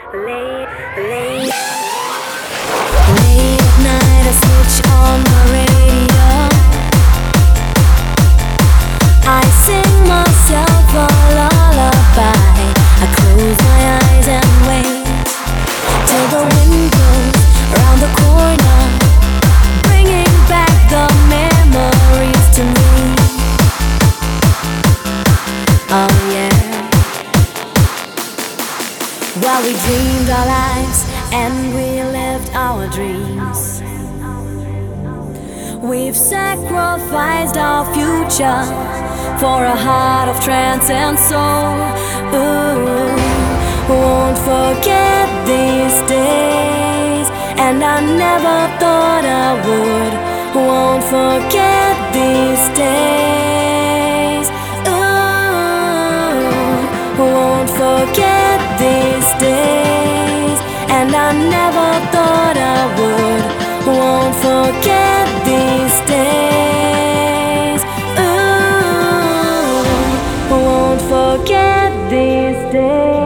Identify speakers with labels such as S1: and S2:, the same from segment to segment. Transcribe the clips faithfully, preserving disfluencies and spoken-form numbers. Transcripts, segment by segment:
S1: Late, late, late at night I switch on the radio. I sing myself a lullaby. I close my eyes and wait till the wind blows around the corner, bringing back the memories to me. Oh yeah. While we dreamed our lives and we lived our dreams, we've sacrificed our future for a heart of trance and soul. Ooh, won't forget these days, and I never thought I would. Won't forget these days. Ooh, won't forget these days, and I never thought I would. Won't forget these days. Ooh, won't forget these days.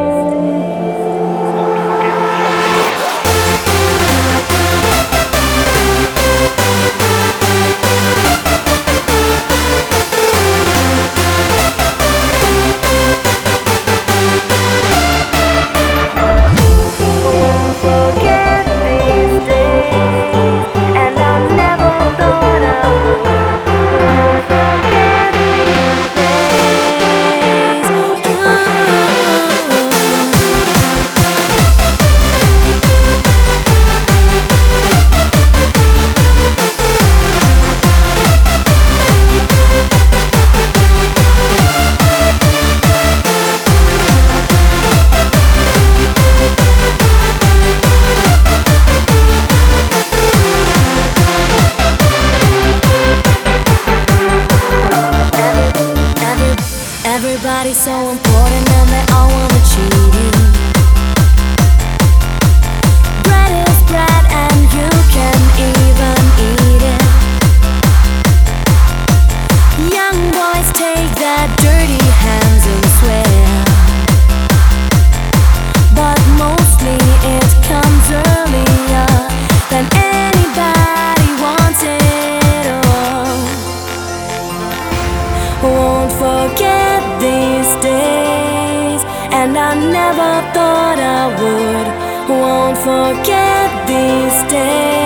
S1: Everybody's so important and they all wanna cheat you. Bread is bread and you can even eat it. Young boys take their dirty hands and swear, but mostly it comes earlier than anybody wants it. Oh, won't forget these days, and I never thought I would. Won't forget these days.